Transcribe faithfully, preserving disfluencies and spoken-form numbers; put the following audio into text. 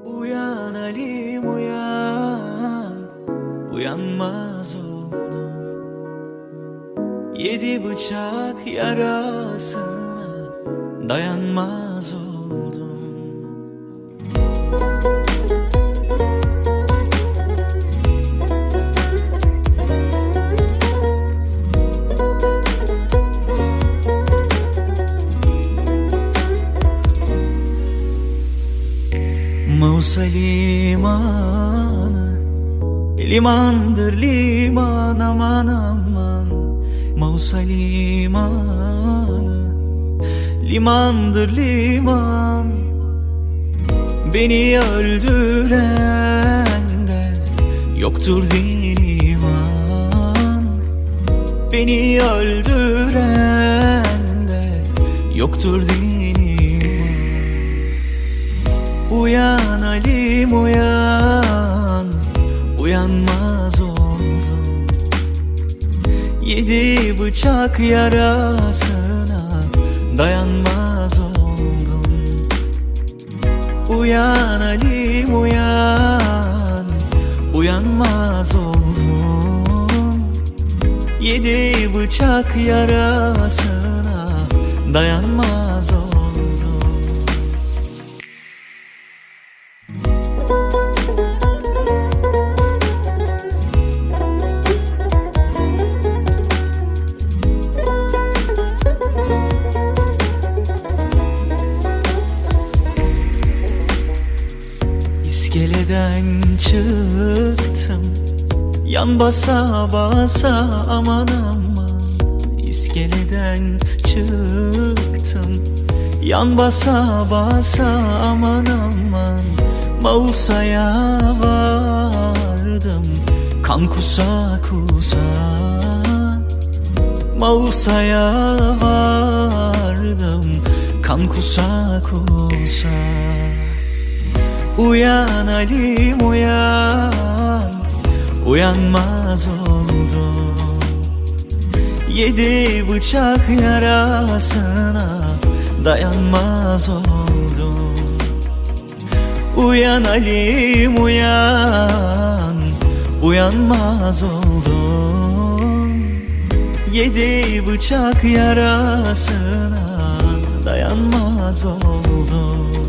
Uyan Halim uyan, uyanmaz oldum. Yedi bıçak yarasına dayanmaz oldum. Mausa limanı, limandır liman, aman aman. Mausa limanı, limandır liman. Beni öldüren de yoktur din iman. Beni öldüren de yoktur din iman. Uyan Halim uyan, uyanmaz oldum. Yedi bıçak yarasına dayanmaz oldum. Uyan Halim uyan, uyanmaz oldum. Yedi bıçak yarasına dayanmaz oldum. İskeleden çıktım, yan basa basa aman aman. İskeleden çıktım, yan basa basa aman aman. Mausa'ya vardım, kan kusa kusa. Mausa'ya vardım, kan kusa kusa. Uyan Halim uyan, uyanmaz oldum. Yedi bıçak yarasına dayanmaz oldum. Uyan Halim uyan, uyanmaz oldum. Yedi bıçak yarasına dayanmaz oldum.